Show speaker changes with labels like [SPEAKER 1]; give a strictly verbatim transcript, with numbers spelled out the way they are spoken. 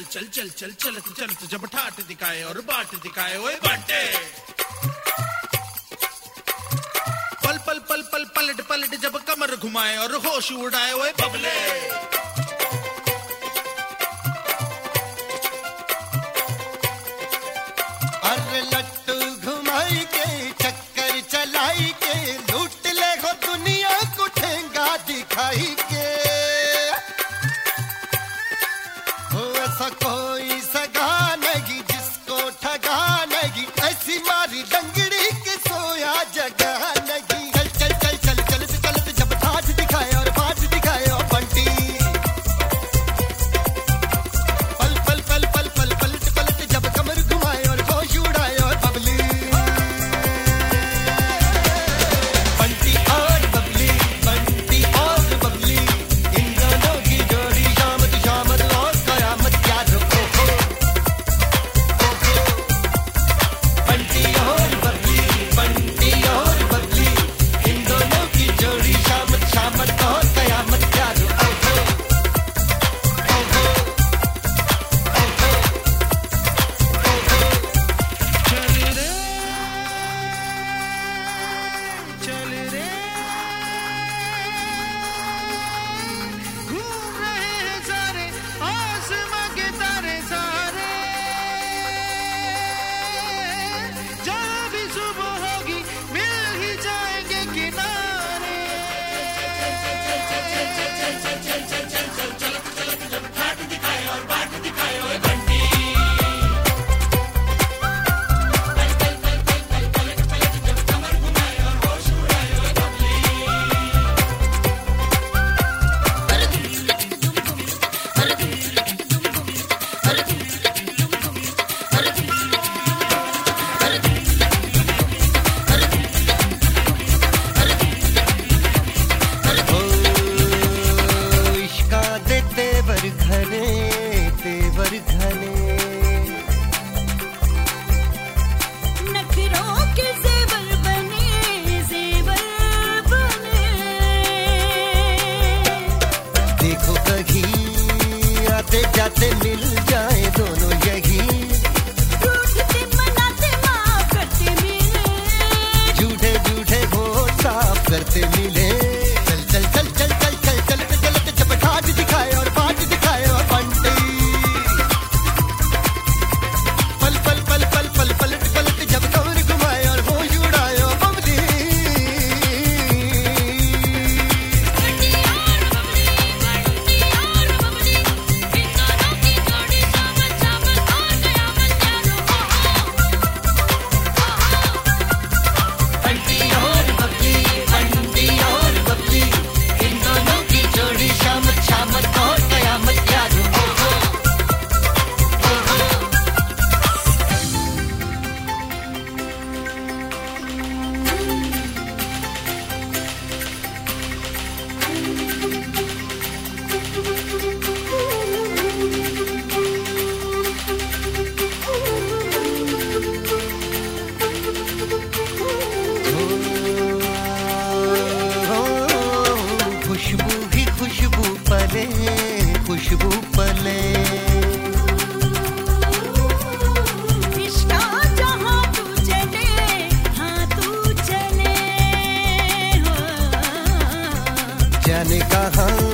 [SPEAKER 1] चल चल चल चल चलत चलत जब ठाट दिखाए और बाट दिखाए ओए बाटे। पल पल पल पल पलट पलट जब कमर घुमाए और होश उड़ाए ओए बबले।
[SPEAKER 2] अरे लट्टू घुमाई के चक्कर चलाई के लूट ले हो दुनिया को ठेंगा दिखाई के। हो ऐसा कोई सगा नहीं जिसको ठगा नहीं, ऐसी मारी डंगड़ी के सोया जगह नहीं। चल चल चल चल चलत चलत जब ठाठ दिखाए और बाट दिखाए और बंटी। पल पल पल पल पल पलट पलट जब कमर घुमाए और होश उड़ाए और बबली। बंटी और बबली, बंटी और बबली, इन दोनों की जोड़ी शामत शामत और कयामत याद रखो। बंटी और बबली, बंटी और बबली, इन दोनों की जोड़ी शामत शामत और कयामत याद रखो।
[SPEAKER 1] चल रे चल रे घूम रहे हैं सारे आसमां के तारे सारे। जहाँ भी सुबह होगी मिल ही जाएंगे किनारे। ठाट दिखाए और बाट दिखाए ओए बंटी।
[SPEAKER 2] इश्का दे तेवर घने तेवर घने।
[SPEAKER 3] नखरों के ज़ेवर बने ज़ेवर बने।
[SPEAKER 2] देखो कहीं आते जाते मिल जाए दोनों यही।
[SPEAKER 3] रूठते मनाते माफ करते मिले।
[SPEAKER 2] झूठे झूठे वो साफ करते मिले। चल चल चल चल चल चल चलते चलते जब ठाठ दिखाए और बाट दिखाए और बंटी। पल पल पल पल पल पलट पलट जब कमर घुमाए और होश उड़ाए और बबली।
[SPEAKER 3] बंटी और बबली, बंटी और बबली, इन दोनों की जोड़ी शामत शामत और कयामत याद रखो।
[SPEAKER 2] बंटी और बबली, बंटी और बबली, इन दोनों की जोड़ी शामत शामत और कयामत याद रखो। खुशबू ही खुशबू पले खुशबू पले।
[SPEAKER 3] इश्का जहाँ तू चले हाँ तू चले हो।
[SPEAKER 2] जाने कहाँ